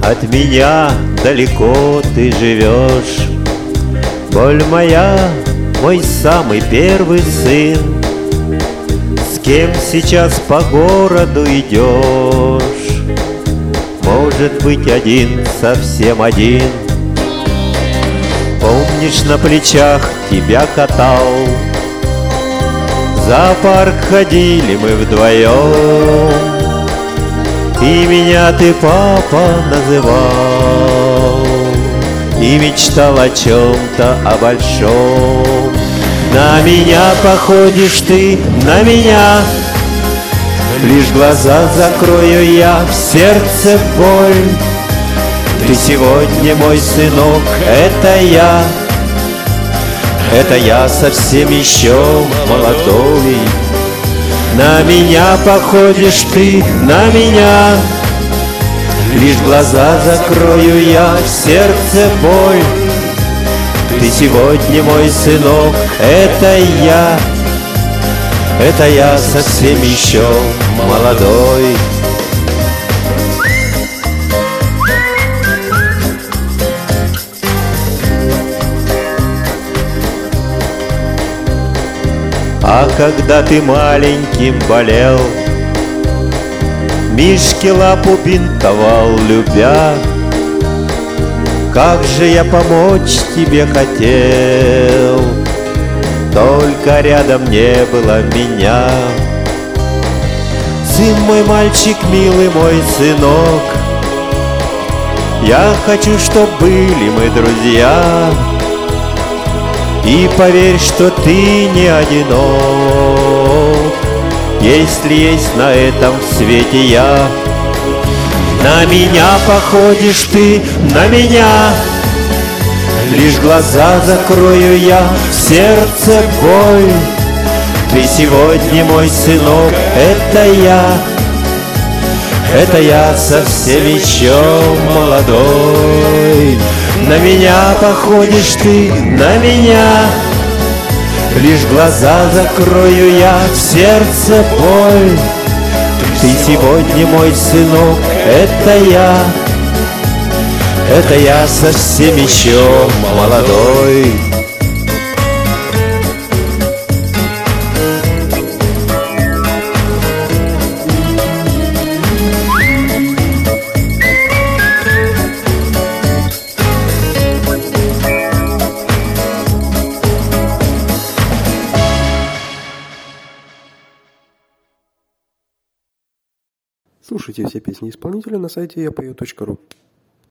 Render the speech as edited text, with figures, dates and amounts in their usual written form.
От меня далеко ты живешь. Боль моя, мой самый первый сын. С кем сейчас по городу идешь? Может быть, один, совсем один. Помнишь, на плечах тебя катал? В зоопарк ходили мы вдвоем, и меня ты папа называл, и мечтал о чем-то, о большом. На меня походишь ты, на меня. Лишь глаза закрою я, в сердце боль. Ты сегодня мой сынок, это я. Это я совсем еще молодой. На меня походишь ты, на меня. Лишь глаза закрою я, в сердце боль. Ты сегодня мой сынок, это я. Это я совсем еще молодой. А когда ты маленьким болел, Мишке лапу бинтовал, любя. Как же я помочь тебе хотел, только рядом не было меня. Сын мой, мальчик милый, мой сынок, я хочу, чтоб были мы друзья. И поверь, что ты не одинок, если есть на этом свете я. На меня походишь ты, на меня. Лишь глаза закрою я, в сердце боль. Ты сегодня мой сынок, это я. Это я совсем еще молодой. На меня походишь ты, на меня. Лишь глаза закрою я, в сердце боль. Ты сегодня мой сынок, это я. Это я совсем еще молодой. Слушайте все песни исполнителя на сайте yapою.ru.